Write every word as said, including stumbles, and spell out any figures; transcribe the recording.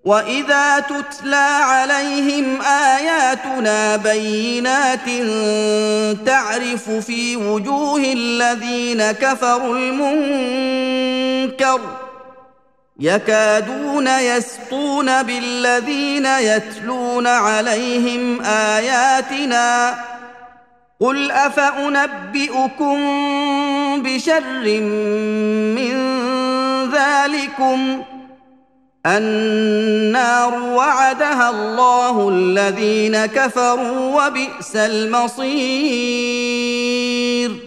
واذا تتلى عليهم اياتنا بينات تعرف في وجوه الذين كفروا المنكر يكادون يسطون بالذين يتلون عليهم اياتنا قل افانبئكم بشر من ذلكم النار وعدها الله الذين كفروا وبئس المصير